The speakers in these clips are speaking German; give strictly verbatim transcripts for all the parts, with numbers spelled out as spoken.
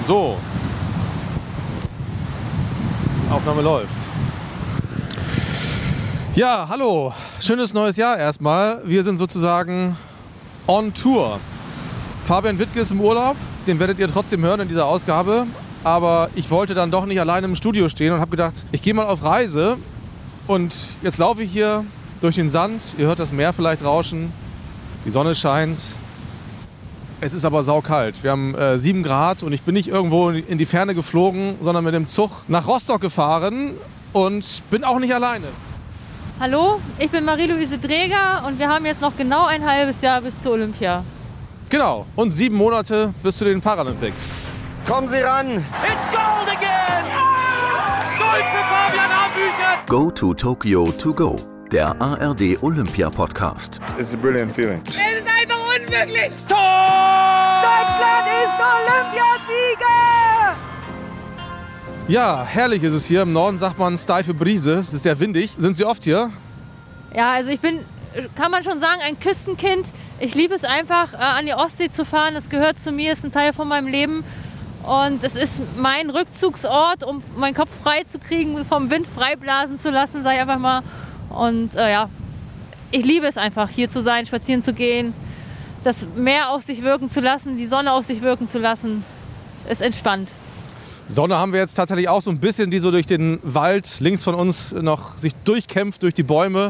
So. Aufnahme läuft. Ja, hallo. Schönes neues Jahr erstmal. Wir sind sozusagen on Tour. Fabian Wittke ist im Urlaub. Den werdet ihr trotzdem hören in dieser Ausgabe. Aber ich wollte dann doch nicht alleine im Studio stehen und habe gedacht, ich gehe mal auf Reise. Und jetzt laufe ich hier durch den Sand. Ihr hört das Meer vielleicht rauschen. Die Sonne scheint. Es ist aber saukalt. Wir haben äh, sieben Grad und ich bin nicht irgendwo in die Ferne geflogen, sondern mit dem Zug nach Rostock gefahren und bin auch nicht alleine. Hallo, ich bin Marie-Louise Dreger und wir haben jetzt noch genau ein halbes Jahr bis zur Olympia. Genau, und sieben Monate bis zu den Paralympics. Kommen Sie ran! It's gold again! Gold für Fabian Hambüchen! Go to Tokyo to go, der A R D Olympia Podcast. It's a brilliant feeling. Es ist einfach unmöglich! Tor! Deutschland ist Olympiasieger! Ja, herrlich ist es hier. Im Norden sagt man steife Brise. Es ist sehr windig. Sind Sie oft hier? Ja, also ich bin, kann man schon sagen, ein Küstenkind. Ich liebe es einfach, an die Ostsee zu fahren. Es gehört zu mir, ist ein Teil von meinem Leben. Und es ist mein Rückzugsort, um meinen Kopf frei zu kriegen, vom Wind frei blasen zu lassen, sag ich einfach mal. Und äh, ja, ich liebe es einfach, hier zu sein, spazieren zu gehen, das Meer auf sich wirken zu lassen, die Sonne auf sich wirken zu lassen. Ist entspannt. Sonne haben wir jetzt tatsächlich auch so ein bisschen, die so durch den Wald links von uns noch sich durchkämpft, durch die Bäume.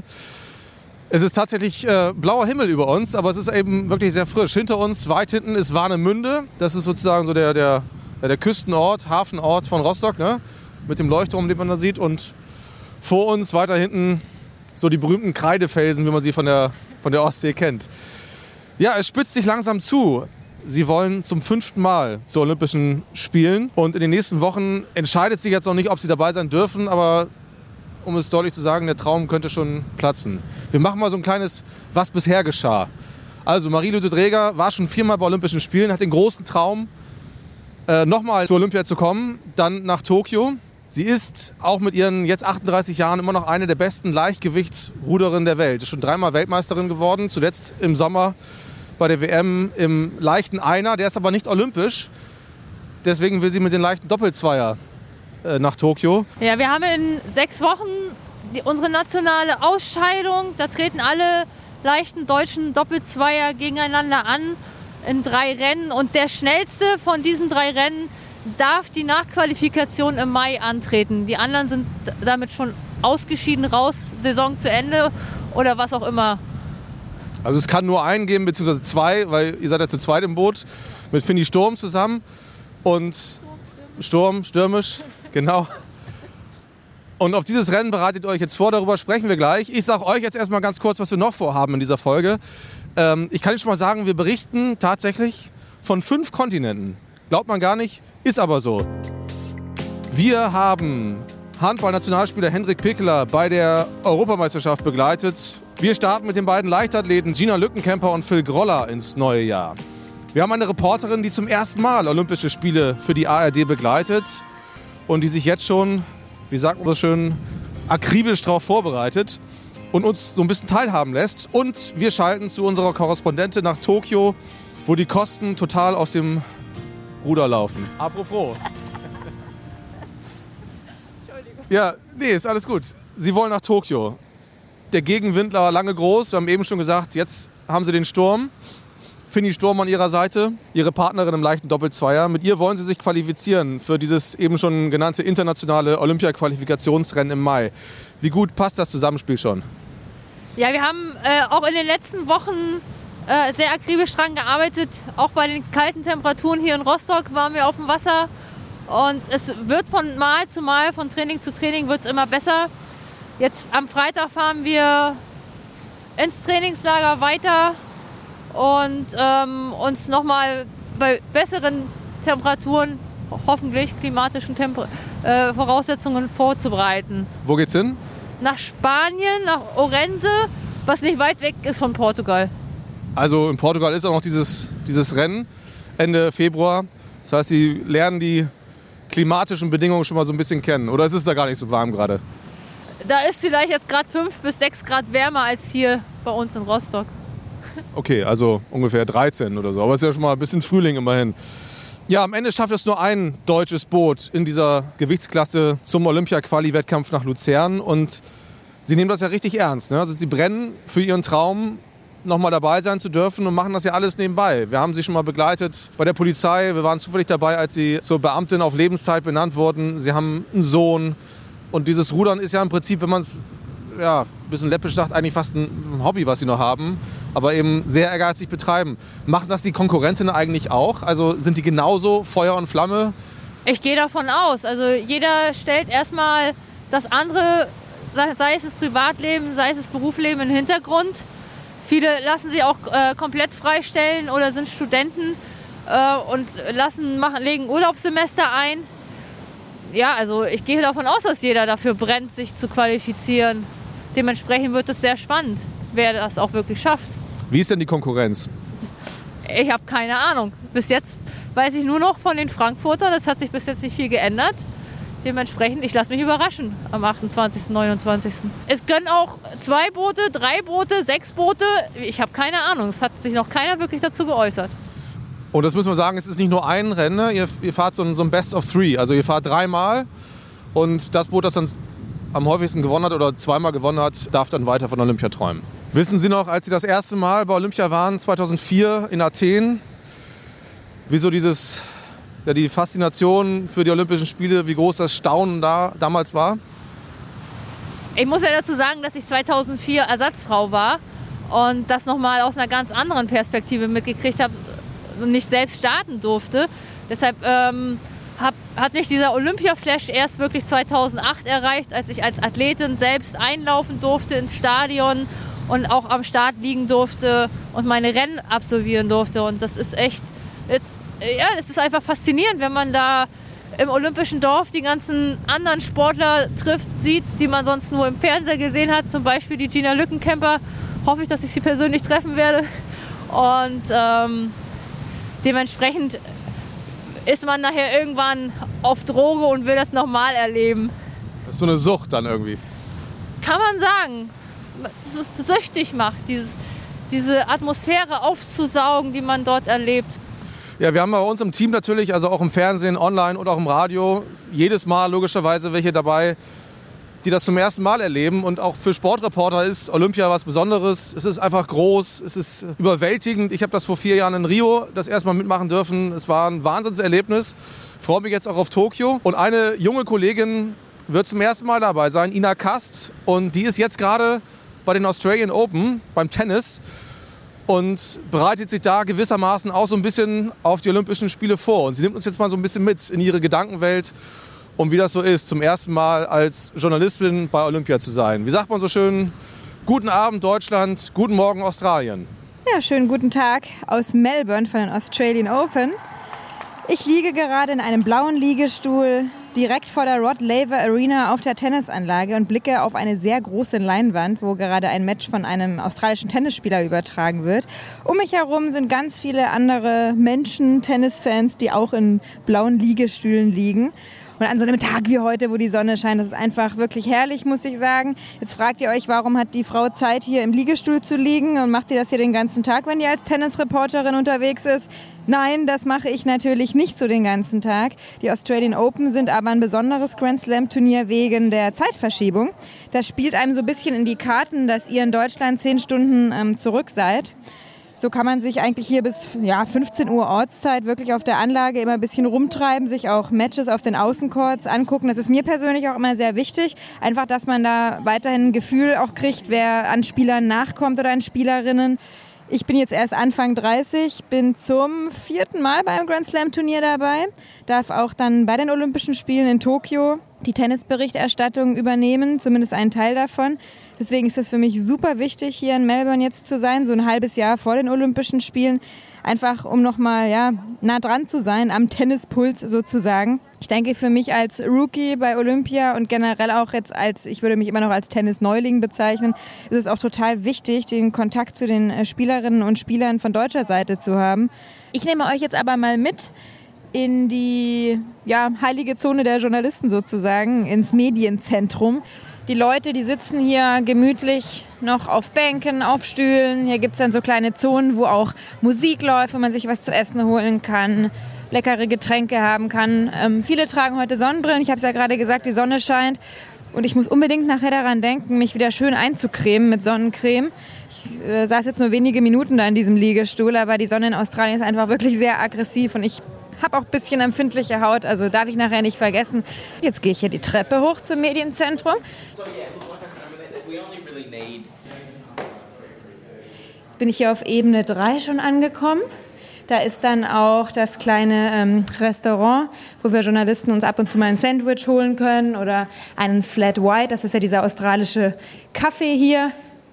Es ist tatsächlich äh, blauer Himmel über uns, aber es ist eben wirklich sehr frisch. Hinter uns, weit hinten, ist Warnemünde. Das ist sozusagen so der, der, der Küstenort, Hafenort von Rostock, ne? Mit dem Leuchtturm, den man da sieht. Und vor uns, weiter hinten, so die berühmten Kreidefelsen, wie man sie von der, von der Ostsee kennt. Ja, es spitzt sich langsam zu. Sie wollen zum fünften Mal zu Olympischen Spielen. Und in den nächsten Wochen entscheidet sich jetzt noch nicht, ob sie dabei sein dürfen. Aber um es deutlich zu sagen, der Traum könnte schon platzen. Wir machen mal so ein kleines, was bisher geschah. Also Marie-Louise Dreger war schon viermal bei Olympischen Spielen, hat den großen Traum, äh, nochmal zur Olympia zu kommen, dann nach Tokio. Sie ist auch mit ihren jetzt achtunddreißig Jahren immer noch eine der besten Leichtgewichtsruderinnen der Welt. Ist schon dreimal Weltmeisterin geworden, zuletzt im Sommer bei der W M im leichten Einer. Der ist aber nicht olympisch. Deswegen will sie mit den leichten Doppelzweier äh, nach Tokio. Ja, wir haben in sechs Wochen die, unsere nationale Ausscheidung. Da treten alle leichten deutschen Doppelzweier gegeneinander an in drei Rennen. Und der schnellste von diesen drei Rennen darf die Nachqualifikation im Mai antreten. Die anderen sind damit schon ausgeschieden, raus, Saison zu Ende oder was auch immer. Also es kann nur einen geben, beziehungsweise zwei, weil ihr seid ja zu zweit im Boot mit Finny Sturm zusammen. Und Sturm, stürmisch, genau. Und auf dieses Rennen bereitet ihr euch jetzt vor, darüber sprechen wir gleich. Ich sage euch jetzt erstmal ganz kurz, was wir noch vorhaben in dieser Folge. Ähm, ich kann Ihnen schon mal sagen, wir berichten tatsächlich von fünf Kontinenten. Glaubt man gar nicht, ist aber so. Wir haben Handball-Nationalspieler Hendrik Pekeler bei der Europameisterschaft begleitet. Wir starten mit den beiden Leichtathleten Gina Lückenkämper und Phil Groller ins neue Jahr. Wir haben eine Reporterin, die zum ersten Mal Olympische Spiele für die A R D begleitet und die sich jetzt schon, wie sagt man so schön, akribisch darauf vorbereitet und uns so ein bisschen teilhaben lässt. Und wir schalten zu unserer Korrespondentin nach Tokio, wo die Kosten total aus dem Ruder laufen. Apropos. Ja, nee, ist alles gut. Sie wollen nach Tokio. Der Gegenwind war lange groß. Wir haben eben schon gesagt, jetzt haben sie den Sturm. Finny Sturm an ihrer Seite, ihre Partnerin im leichten Doppelzweier. Mit ihr wollen sie sich qualifizieren für dieses eben schon genannte internationale Olympia-Qualifikationsrennen im Mai. Wie gut passt das Zusammenspiel schon? Ja, wir haben äh, auch in den letzten Wochen äh, sehr akribisch dran gearbeitet. Auch bei den kalten Temperaturen hier in Rostock waren wir auf dem Wasser. Und es wird von Mal zu Mal, von Training zu Training wird es immer besser. Jetzt am Freitag fahren wir ins Trainingslager weiter und ähm, uns nochmal bei besseren Temperaturen, hoffentlich klimatischen Temper- äh, Voraussetzungen vorzubereiten. Wo geht's hin? Nach Spanien, nach Orense, was nicht weit weg ist von Portugal. Also in Portugal ist auch noch dieses, dieses Rennen Ende Februar. Das heißt, sie lernen die klimatischen Bedingungen schon mal so ein bisschen kennen. Oder ist es da gar nicht so warm gerade? Da ist vielleicht jetzt gerade fünf bis sechs Grad wärmer als hier bei uns in Rostock. Okay, also ungefähr dreizehn oder so. Aber es ist ja schon mal ein bisschen Frühling immerhin. Ja, am Ende schafft es nur ein deutsches Boot in dieser Gewichtsklasse zum Olympia-Quali-Wettkampf nach Luzern. Und sie nehmen das ja richtig ernst. Ne? Also sie brennen für ihren Traum, nochmal dabei sein zu dürfen und machen das ja alles nebenbei. Wir haben sie schon mal begleitet bei der Polizei. Wir waren zufällig dabei, als sie zur Beamtin auf Lebenszeit benannt wurden. Sie haben einen Sohn. Und dieses Rudern ist ja im Prinzip, wenn man es ja, ein bisschen läppisch sagt, eigentlich fast ein Hobby, was sie noch haben. Aber eben sehr ehrgeizig betreiben. Machen das die Konkurrentinnen eigentlich auch? Also sind die genauso Feuer und Flamme? Ich gehe davon aus. Also jeder stellt erstmal das andere, sei es das Privatleben, sei es das Berufsleben, in den Hintergrund. Viele lassen sich auch äh, komplett freistellen oder sind Studenten äh, und lassen, machen, legen Urlaubssemester ein. Ja, also ich gehe davon aus, dass jeder dafür brennt, sich zu qualifizieren. Dementsprechend wird es sehr spannend, wer das auch wirklich schafft. Wie ist denn die Konkurrenz? Ich habe keine Ahnung. Bis jetzt weiß ich nur noch von den Frankfurtern. Das hat sich bis jetzt nicht viel geändert. Dementsprechend, ich lasse mich überraschen am achtundzwanzigsten, neunundzwanzigsten Es können auch zwei Boote, drei Boote, sechs Boote. Ich habe keine Ahnung. Es hat sich noch keiner wirklich dazu geäußert. Und das müssen wir sagen, es ist nicht nur ein Rennen. Ne? Ihr, ihr fahrt so ein, so ein Best of Three. Also ihr fahrt dreimal. Und das Boot, das dann am häufigsten gewonnen hat oder zweimal gewonnen hat, darf dann weiter von Olympia träumen. Wissen Sie noch, als Sie das erste Mal bei Olympia waren, zweitausendvier in Athen, wieso dieses, ja, die Faszination für die Olympischen Spiele, wie groß das Staunen da damals war? Ich muss ja dazu sagen, dass ich zweitausendvier Ersatzfrau war und das nochmal aus einer ganz anderen Perspektive mitgekriegt habe und nicht selbst starten durfte. Deshalb ähm, hab, hat mich dieser Olympia-Flash erst wirklich zweitausendacht erreicht, als ich als Athletin selbst einlaufen durfte ins Stadion und auch am Start liegen durfte und meine Rennen absolvieren durfte. Und das ist echt, ist, ja, das ist einfach faszinierend, wenn man da im Olympischen Dorf die ganzen anderen Sportler trifft, sieht, die man sonst nur im Fernseher gesehen hat. Zum Beispiel die Gina Lückenkämper. Hoffe ich, dass ich sie persönlich treffen werde. Und ähm, dementsprechend ist man nachher irgendwann auf Droge und will das nochmal erleben. Das ist so eine Sucht dann irgendwie. Kann man sagen. Das ist süchtig macht, dieses, diese Atmosphäre aufzusaugen, die man dort erlebt. Ja, wir haben bei uns im Team natürlich, also auch im Fernsehen, online und auch im Radio, jedes Mal logischerweise welche dabei, die das zum ersten Mal erleben. Und auch für Sportreporter ist Olympia was Besonderes. Es ist einfach groß, es ist überwältigend. Ich habe das vor vier Jahren in Rio das erste Mal mitmachen dürfen. Es war ein Wahnsinnserlebnis. Ich freue mich jetzt auch auf Tokio. Und eine junge Kollegin wird zum ersten Mal dabei sein, Ina Kast. Und die ist jetzt gerade bei den Australian Open, beim Tennis. Und bereitet sich da gewissermaßen auch so ein bisschen auf die Olympischen Spiele vor. Und sie nimmt uns jetzt mal so ein bisschen mit in ihre Gedankenwelt und wie das so ist, zum ersten Mal als Journalistin bei Olympia zu sein. Wie sagt man so schön, guten Abend Deutschland, guten Morgen Australien. Ja, schönen guten Tag aus Melbourne von den Australian Open. Ich liege gerade in einem blauen Liegestuhl direkt vor der Rod Laver Arena auf der Tennisanlage und blicke auf eine sehr große Leinwand, wo gerade ein Match von einem australischen Tennisspieler übertragen wird. Um mich herum sind ganz viele andere Menschen, Tennisfans, die auch in blauen Liegestühlen liegen. Und an so einem Tag wie heute, wo die Sonne scheint, das ist einfach wirklich herrlich, muss ich sagen. Jetzt fragt ihr euch, warum hat die Frau Zeit, hier im Liegestuhl zu liegen und macht ihr das hier den ganzen Tag, wenn ihr als Tennisreporterin unterwegs ist? Nein, das mache ich natürlich nicht so den ganzen Tag. Die Australian Open sind aber ein besonderes Grand Slam Turnier wegen der Zeitverschiebung. Das spielt einem so ein bisschen in die Karten, dass ihr in Deutschland zehn Stunden ähm, zurück seid. So kann man sich eigentlich hier bis ja, fünfzehn Uhr Ortszeit wirklich auf der Anlage immer ein bisschen rumtreiben, sich auch Matches auf den Außencourts angucken. Das ist mir persönlich auch immer sehr wichtig. Einfach, dass man da weiterhin ein Gefühl auch kriegt, wer an Spielern nachkommt oder an Spielerinnen. Ich bin jetzt erst Anfang dreißig, bin zum vierten Mal beim Grand Slam Turnier dabei, darf auch dann bei den Olympischen Spielen in Tokio die Tennisberichterstattung übernehmen, zumindest einen Teil davon. Deswegen ist es für mich super wichtig, hier in Melbourne jetzt zu sein, so ein halbes Jahr vor den Olympischen Spielen, einfach um nochmal ja, nah dran zu sein, am Tennispuls sozusagen. Ich denke, für mich als Rookie bei Olympia und generell auch jetzt als, ich würde mich immer noch als Tennis-Neuling bezeichnen, ist es auch total wichtig, den Kontakt zu den Spielerinnen und Spielern von deutscher Seite zu haben. Ich nehme euch jetzt aber mal mit in die ja, heilige Zone der Journalisten sozusagen, ins Medienzentrum. Die Leute, die sitzen hier gemütlich noch auf Bänken, auf Stühlen. Hier gibt es dann so kleine Zonen, wo auch Musik läuft, wo man sich was zu essen holen kann. leckere Getränke haben kann. Ähm, viele tragen heute Sonnenbrillen. Ich habe es ja gerade gesagt, die Sonne scheint. Und ich muss unbedingt nachher daran denken, mich wieder schön einzucremen mit Sonnencreme. Ich äh, saß jetzt nur wenige Minuten da in diesem Liegestuhl, aber die Sonne in Australien ist einfach wirklich sehr aggressiv und ich habe auch ein bisschen empfindliche Haut, also darf ich nachher nicht vergessen. Jetzt gehe ich hier die Treppe hoch zum Medienzentrum. Jetzt bin ich hier auf Ebene drei schon angekommen. Da ist dann auch das kleine ähm, Restaurant, wo wir Journalisten uns ab und zu mal ein Sandwich holen können oder einen Flat White. Das ist ja dieser australische Kaffee hier.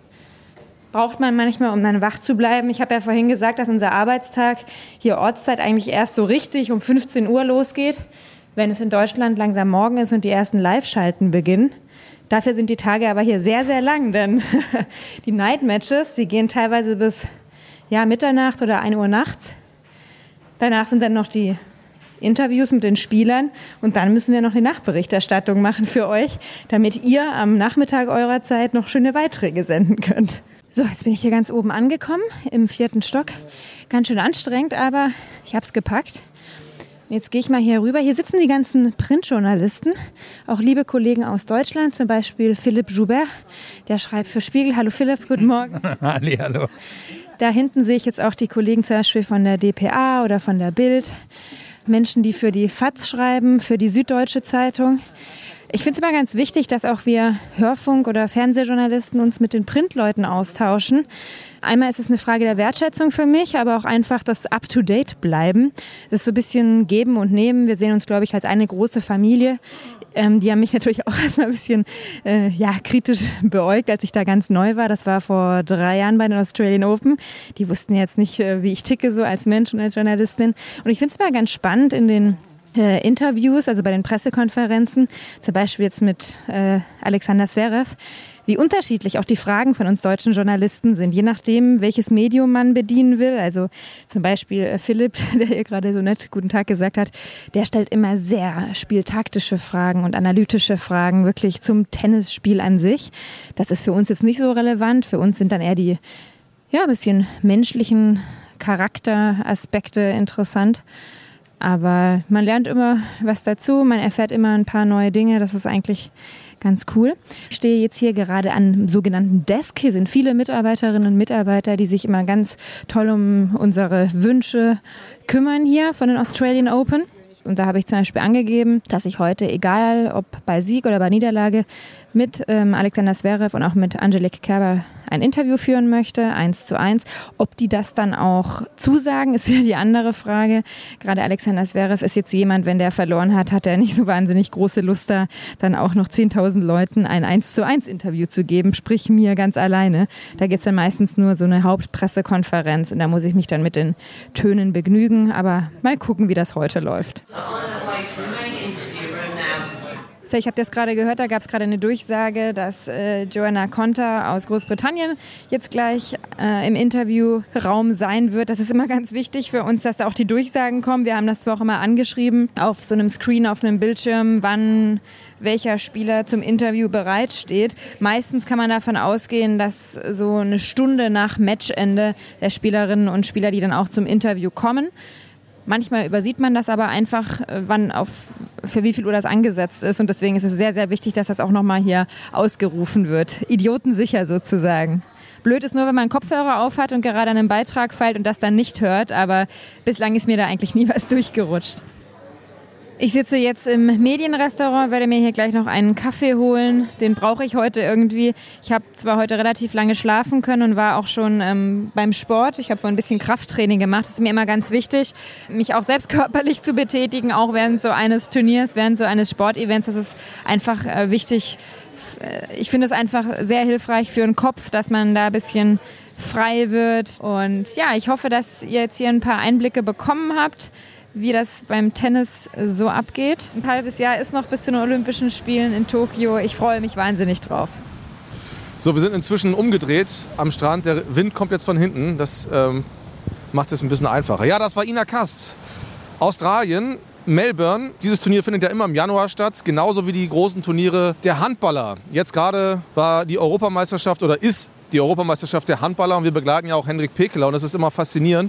Braucht man manchmal, um dann wach zu bleiben. Ich habe ja vorhin gesagt, dass unser Arbeitstag hier Ortszeit eigentlich erst so richtig um fünfzehn Uhr losgeht, wenn es in Deutschland langsam morgen ist und die ersten Live-Schalten beginnen. Dafür sind die Tage aber hier sehr, sehr lang, denn die Night-Matches, die gehen teilweise bis ja, Mitternacht oder ein Uhr nachts. Danach sind dann noch die Interviews mit den Spielern und dann müssen wir noch eine Nachberichterstattung machen für euch, damit ihr am Nachmittag eurer Zeit noch schöne Beiträge senden könnt. So, jetzt bin ich hier ganz oben angekommen, im vierten Stock. Ganz schön anstrengend, aber ich habe es gepackt. Jetzt gehe ich mal hier rüber. Hier sitzen die ganzen Printjournalisten, auch liebe Kollegen aus Deutschland, zum Beispiel Philipp Joubert, der schreibt für Spiegel. Hallo Philipp, guten Morgen. Halli, hallo. Da hinten sehe ich jetzt auch die Kollegen zum Beispiel von der D P A oder von der Bild. Menschen, die für die F A Z schreiben, für die Süddeutsche Zeitung. Ich finde es immer ganz wichtig, dass auch wir Hörfunk- oder Fernsehjournalisten uns mit den Printleuten austauschen. Einmal ist es eine Frage der Wertschätzung für mich, aber auch einfach das Up-to-Date bleiben. Das ist so ein bisschen Geben und Nehmen. Wir sehen uns, glaube ich, als eine große Familie. Ähm, die haben mich natürlich auch erstmal ein bisschen äh, ja, kritisch beäugt, als ich da ganz neu war. Das war vor drei Jahren bei den Australian Open. Die wussten jetzt nicht, äh, wie ich ticke so als Mensch und als Journalistin. Und ich finde es immer ganz spannend in den Äh, Interviews, also bei den Pressekonferenzen, zum Beispiel jetzt mit äh, Alexander Zverev, wie unterschiedlich auch die Fragen von uns deutschen Journalisten sind, je nachdem, welches Medium man bedienen will. Also zum Beispiel äh, Philipp, der hier gerade so nett Guten Tag gesagt hat, der stellt immer sehr spieltaktische Fragen und analytische Fragen wirklich zum Tennisspiel an sich. Das ist für uns jetzt nicht so relevant. Für uns sind dann eher die ja, ein bisschen menschlichen Charakteraspekte interessant. Aber man lernt immer was dazu, man erfährt immer ein paar neue Dinge, das ist eigentlich ganz cool. Ich stehe jetzt hier gerade an einem sogenannten Desk. Hier sind viele Mitarbeiterinnen und Mitarbeiter, die sich immer ganz toll um unsere Wünsche kümmern hier von den Australian Open. Und da habe ich zum Beispiel angegeben, dass ich heute, egal ob bei Sieg oder bei Niederlage, mit ähm, Alexander Zverev und auch mit Angelique Kerber ein Interview führen möchte, eins zu eins. Ob die das dann auch zusagen, ist wieder die andere Frage. Gerade Alexander Zverev ist jetzt jemand, wenn der verloren hat, hat er nicht so wahnsinnig große Lust da, dann auch noch zehntausend Leuten ein eins zu eins Interview zu geben, sprich mir ganz alleine. Da gibt es dann meistens nur so eine Hauptpressekonferenz und da muss ich mich dann mit den Tönen begnügen. Aber mal gucken, wie das heute läuft. Vielleicht habt ihr es gerade gehört, da gab es gerade eine Durchsage, dass äh, Johanna Konta aus Großbritannien jetzt gleich äh, im Interviewraum sein wird. Das ist immer ganz wichtig für uns, dass da auch die Durchsagen kommen. Wir haben das zwar auch immer angeschrieben auf so einem Screen, auf einem Bildschirm, wann welcher Spieler zum Interview bereitsteht. Meistens kann man davon ausgehen, dass so eine Stunde nach Matchende der Spielerinnen und Spieler, die dann auch zum Interview kommen. Manchmal übersieht man das aber einfach, wann auf, für wie viel Uhr das angesetzt ist. Und deswegen ist es sehr, sehr wichtig, dass das auch nochmal hier ausgerufen wird. Idiotensicher sozusagen. Blöd ist nur, wenn man einen Kopfhörer aufhat und gerade an einem Beitrag feilt und das dann nicht hört. Aber bislang ist mir da eigentlich nie was durchgerutscht. Ich sitze jetzt im Medienrestaurant, werde mir hier gleich noch einen Kaffee holen. Den brauche ich heute irgendwie. Ich habe zwar heute relativ lange schlafen können und war auch schon ähm, beim Sport. Ich habe vorhin ein bisschen Krafttraining gemacht. Das ist mir immer ganz wichtig, mich auch selbst körperlich zu betätigen, auch während so eines Turniers, während so eines Sportevents. Das ist einfach äh, wichtig. Ich finde es einfach sehr hilfreich für den Kopf, dass man da ein bisschen frei wird. Und ja, ich hoffe, dass ihr jetzt hier ein paar Einblicke bekommen habt, wie das beim Tennis so abgeht. Ein halbes Jahr ist noch bis zu den Olympischen Spielen in Tokio. Ich freue mich wahnsinnig drauf. So, wir sind inzwischen umgedreht am Strand. Der Wind kommt jetzt von hinten. Das ähm, macht es ein bisschen einfacher. Ja, das war Ina Kast. Australien, Melbourne. Dieses Turnier findet ja immer im Januar statt. Genauso wie die großen Turniere der Handballer. Jetzt gerade war die Europameisterschaft oder ist die Europameisterschaft der Handballer. Und wir begleiten ja auch Henrik Pekeler. Und das ist immer faszinierend.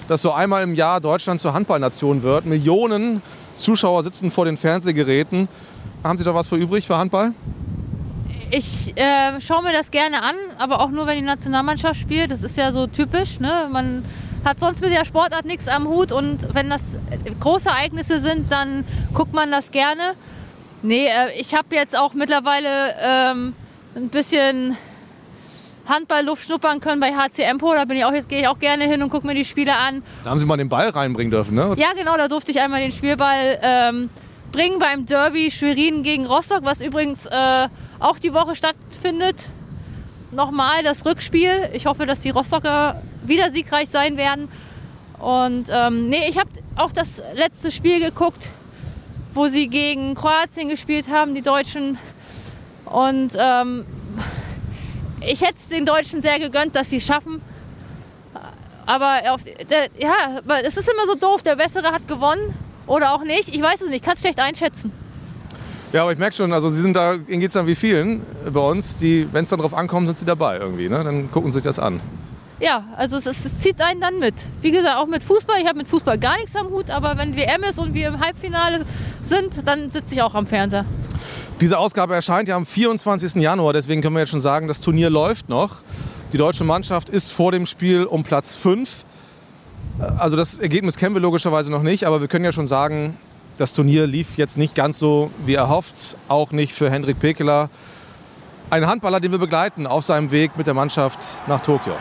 dass so einmal im Jahr Deutschland zur Handballnation wird. Millionen Zuschauer sitzen vor den Fernsehgeräten. Haben Sie da was für übrig für Handball? Ich äh, schaue mir das gerne an, aber auch nur, wenn die Nationalmannschaft spielt. Das ist ja so typisch, ne? Man hat sonst mit der Sportart nichts am Hut und wenn das große Ereignisse sind, dann guckt man das gerne. Nee, äh, ich habe jetzt auch mittlerweile ähm, ein bisschen Handballluft schnuppern können bei H C Empo. Da bin ich auch, jetzt gehe ich auch gerne hin und gucke mir die Spiele an. Da haben Sie mal den Ball reinbringen dürfen, ne? Ja, genau, da durfte ich einmal den Spielball ähm, bringen beim Derby Schwerin gegen Rostock, was übrigens äh, auch die Woche stattfindet. Nochmal das Rückspiel. Ich hoffe, dass die Rostocker wieder siegreich sein werden. Und ähm, nee, ich habe auch das letzte Spiel geguckt, wo sie gegen Kroatien gespielt haben, die Deutschen. Und ähm, ich hätte es den Deutschen sehr gegönnt, dass sie es schaffen. Aber auf, der, ja, es ist immer so doof, der Bessere hat gewonnen oder auch nicht. Ich weiß es nicht, ich kann es schlecht einschätzen. Ja, aber ich merke schon, also Sie sind da, Ihnen geht es dann wie vielen bei uns, die, wenn es dann drauf ankommt, sind sie dabei irgendwie, ne? Dann gucken sie sich das an. Ja, also es, es zieht einen dann mit. Wie gesagt, auch mit Fußball. Ich habe mit Fußball gar nichts am Hut, aber wenn W M ist und wir im Halbfinale sind, dann sitze ich auch am Fernseher. Diese Ausgabe erscheint ja am vierundzwanzigsten Januar, deswegen können wir jetzt schon sagen, das Turnier läuft noch. Die deutsche Mannschaft ist vor dem Spiel um Platz fünf. Also das Ergebnis kennen wir logischerweise noch nicht, aber wir können ja schon sagen, das Turnier lief jetzt nicht ganz so wie erhofft, auch nicht für Hendrik Pekeler. Ein Handballer, den wir begleiten auf seinem Weg mit der Mannschaft nach Tokio.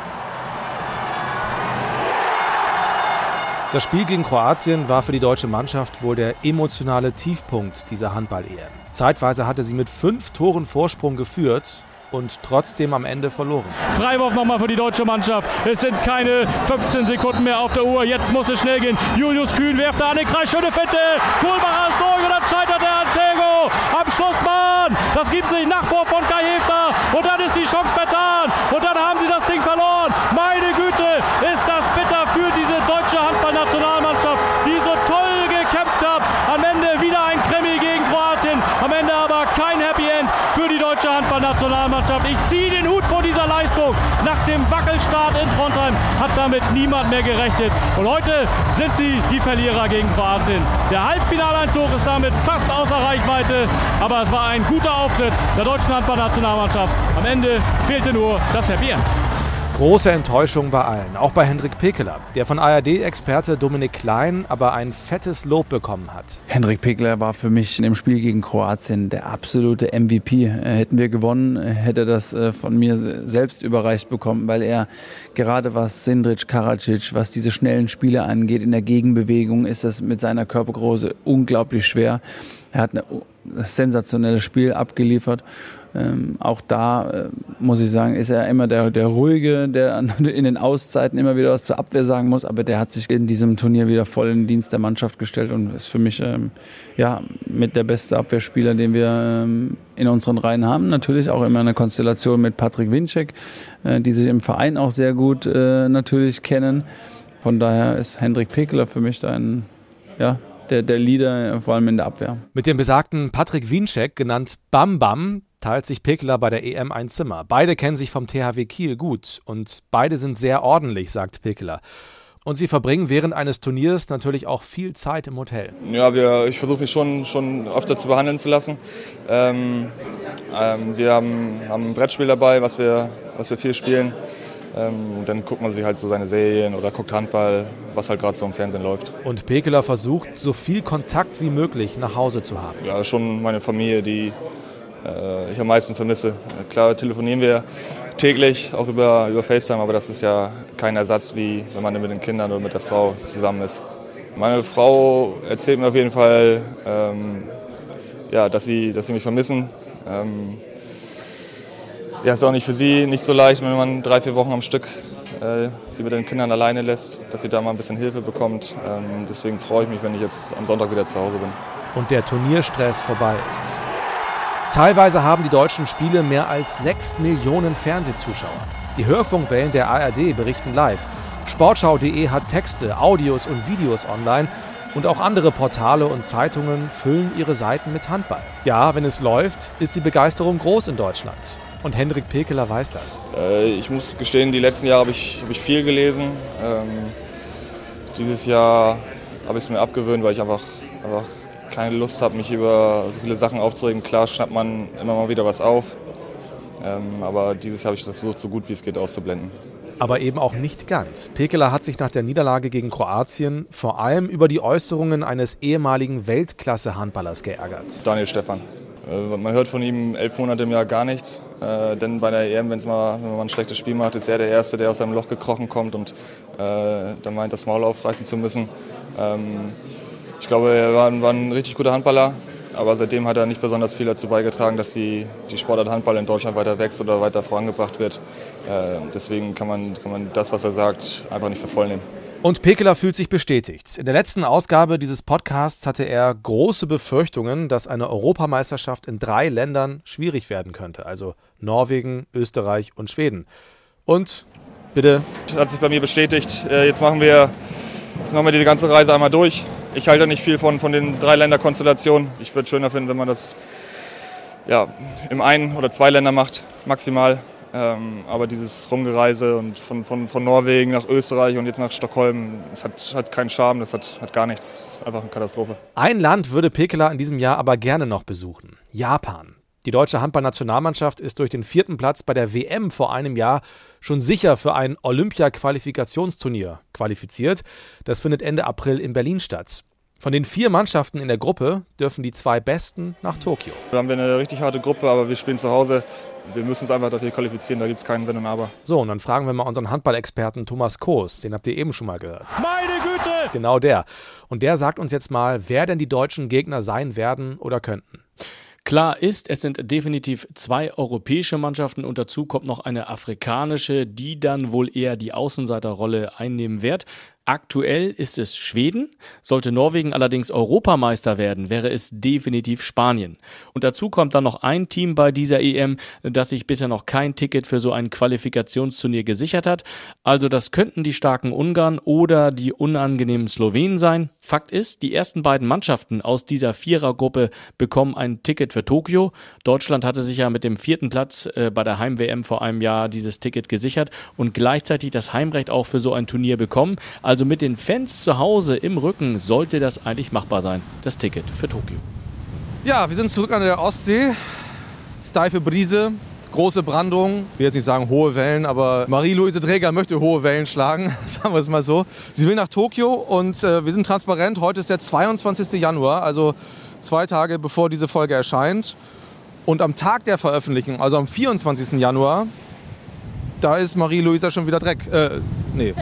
Das Spiel gegen Kroatien war für die deutsche Mannschaft wohl der emotionale Tiefpunkt dieser Handball-E M. Zeitweise hatte sie mit fünf Toren Vorsprung geführt und trotzdem am Ende verloren. Freiwurf nochmal für die deutsche Mannschaft. Es sind keine fünfzehn Sekunden mehr auf der Uhr. Jetzt muss es schnell gehen. Julius Kühn wirft da an den Kreis. Schöne Finte. Kohlbacher ist durch und dann scheitert der Anchego am Schlussmann. Das gibt sich. Nachwurf von Kai Häfner. Und dann ist die Chance vertan. Und dann haben sie das Ding verloren. Meine Güte, ist das bitter für diese deutsche Handballnationalmannschaft, die so toll gekämpft hat. Am Ende wieder ein Krimi gegen Kroatien. Am Ende aber kein Happy End für die deutsche Handballnationalmannschaft. Ich ziehe den Hut vor dieser Leistung. Nach dem Wackelstart in Trondheim hat damit niemand mehr gerechnet. Und heute sind sie die Verlierer gegen Kroatien. Der Halbfinaleinzug ist damit fast außer Reichweite. Aber es war ein guter Auftritt der deutschen Handballnationalmannschaft. Am Ende fehlte nur das Happy End. Große Enttäuschung bei allen, auch bei Hendrik Pekeler, der von A R D-Experte Dominik Klein aber ein fettes Lob bekommen hat. Hendrik Pekeler war für mich in dem Spiel gegen Kroatien der absolute M V P. Hätten wir gewonnen, hätte er das von mir selbst überreicht bekommen, weil er gerade was Sindric, Karadzic, was diese schnellen Spiele angeht, in der Gegenbewegung ist das mit seiner Körpergröße unglaublich schwer. Er hat ein sensationelles Spiel abgeliefert. Ähm, auch da, äh, muss ich sagen, ist er immer der, der Ruhige, der in den Auszeiten immer wieder was zur Abwehr sagen muss. Aber der hat sich in diesem Turnier wieder voll in den Dienst der Mannschaft gestellt und ist für mich ähm, ja, mit der beste Abwehrspieler, den wir ähm, in unseren Reihen haben. Natürlich auch immer eine Konstellation mit Patrick Winczek, äh, die sich im Verein auch sehr gut äh, natürlich kennen. Von daher ist Hendrik Pekeler für mich da ein, ja, der, der Leader, vor allem in der Abwehr. Mit dem besagten Patrick Winczek, genannt Bam Bam, teilt sich Pekeler bei der E M ein Zimmer. Beide kennen sich vom T H W Kiel gut und beide sind sehr ordentlich, sagt Pekeler. Und sie verbringen während eines Turniers natürlich auch viel Zeit im Hotel. Ja, wir, ich versuche mich schon, schon öfter zu behandeln zu lassen. Ähm, ähm, wir haben, haben ein Brettspiel dabei, was wir, was wir viel spielen. Ähm, dann guckt man sich halt so seine Serien oder guckt Handball, was halt gerade so im Fernsehen läuft. Und Pekeler versucht, so viel Kontakt wie möglich nach Hause zu haben. Ja, schon meine Familie, die äh, ich am meisten vermisse. Klar telefonieren wir täglich, auch über, über FaceTime, aber das ist ja kein Ersatz, wie wenn man mit den Kindern oder mit der Frau zusammen ist. Meine Frau erzählt mir auf jeden Fall, ähm, ja, dass sie, dass sie mich vermissen. Ähm, Ja, ist auch nicht für sie nicht so leicht, wenn man drei, vier Wochen am Stück äh, sie mit den Kindern alleine lässt, dass sie da mal ein bisschen Hilfe bekommt. Ähm, deswegen freue ich mich, wenn ich jetzt am Sonntag wieder zu Hause bin. Und der Turnierstress vorbei ist. Teilweise haben die deutschen Spiele mehr als sechs Millionen Fernsehzuschauer. Die Hörfunkwellen der A R D berichten live. Sportschau punkt de hat Texte, Audios und Videos online. Und auch andere Portale und Zeitungen füllen ihre Seiten mit Handball. Ja, wenn es läuft, ist die Begeisterung groß in Deutschland. Und Hendrik Pekeler weiß das. Äh, ich muss gestehen, die letzten Jahre habe ich, hab ich viel gelesen. Ähm, Dieses Jahr habe ich es mir abgewöhnt, weil ich einfach, einfach keine Lust habe, mich über so viele Sachen aufzuregen. Klar schnappt man immer mal wieder was auf, ähm, aber dieses Jahr habe ich das versucht, so gut wie es geht auszublenden. Aber eben auch nicht ganz. Pekeler hat sich nach der Niederlage gegen Kroatien vor allem über die Äußerungen eines ehemaligen Weltklasse-Handballers geärgert. Daniel Stephan. Äh, man hört von ihm elf Monate im Jahr gar nichts, äh, denn bei der E M, wenn's mal, wenn man ein schlechtes Spiel macht, ist er der Erste, der aus seinem Loch gekrochen kommt und äh, dann meint, das Maul aufreißen zu müssen. Ähm, ich glaube, er war, war ein richtig guter Handballer. Aber seitdem hat er nicht besonders viel dazu beigetragen, dass die, die Sportart Handball in Deutschland weiter wächst oder weiter vorangebracht wird. Äh, deswegen kann man, kann man das, was er sagt, einfach nicht für voll nehmen. Und Pekeler fühlt sich bestätigt. In der letzten Ausgabe dieses Podcasts hatte er große Befürchtungen, dass eine Europameisterschaft in drei Ländern schwierig werden könnte. Also Norwegen, Österreich und Schweden. Und bitte? Das hat sich bei mir bestätigt. Äh, jetzt machen wir, jetzt machen wir diese ganze Reise einmal durch. Ich halte nicht viel von, von den drei Länderkonstellationen. Ich würde es schöner finden, wenn man das ja, im einen oder zwei Länder macht, maximal. Ähm, aber dieses Rumgereise und von, von, von Norwegen nach Österreich und jetzt nach Stockholm, das hat, hat keinen Charme, das hat, hat gar nichts. Das ist einfach eine Katastrophe. Ein Land würde Pekeler in diesem Jahr aber gerne noch besuchen: Japan. Die deutsche Handballnationalmannschaft ist durch den vierten Platz bei der W M vor einem Jahr schon sicher für ein Olympia-Qualifikationsturnier qualifiziert. Das findet Ende April in Berlin statt. Von den vier Mannschaften in der Gruppe dürfen die zwei Besten nach Tokio. Da haben wir eine richtig harte Gruppe, aber wir spielen zu Hause. Wir müssen uns einfach dafür qualifizieren, da gibt es keinen Wenn und Aber. So, und dann fragen wir mal unseren Handballexperten Thomas Koos, den habt ihr eben schon mal gehört. Meine Güte! Genau der. Und der sagt uns jetzt mal, wer denn die deutschen Gegner sein werden oder könnten. Klar ist, es sind definitiv zwei europäische Mannschaften und dazu kommt noch eine afrikanische, die dann wohl eher die Außenseiterrolle einnehmen wird. Aktuell ist es Schweden. Sollte Norwegen allerdings Europameister werden, wäre es definitiv Spanien. Und dazu kommt dann noch ein Team bei dieser E M, das sich bisher noch kein Ticket für so ein Qualifikationsturnier gesichert hat. Also das könnten die starken Ungarn oder die unangenehmen Slowenen sein. Fakt ist, die ersten beiden Mannschaften aus dieser Vierergruppe bekommen ein Ticket für Tokio. Deutschland hatte sich ja mit dem vierten Platz äh, bei der Heim-W M vor einem Jahr dieses Ticket gesichert und gleichzeitig das Heimrecht auch für so ein Turnier bekommen. Also mit den Fans zu Hause im Rücken sollte das eigentlich machbar sein, das Ticket für Tokio. Ja, wir sind zurück an der Ostsee. Steife Brise, große Brandung. Ich will jetzt nicht sagen hohe Wellen, aber Marie-Louise Dreger möchte hohe Wellen schlagen, sagen wir es mal so. Sie will nach Tokio und äh, wir sind transparent. Heute ist der zweiundzwanzigster Januar, also zwei Tage bevor diese Folge erscheint. Und am Tag der Veröffentlichung, also am vierundzwanzigsten Januar, da ist Marie-Louise schon wieder Dreck. Äh, nee.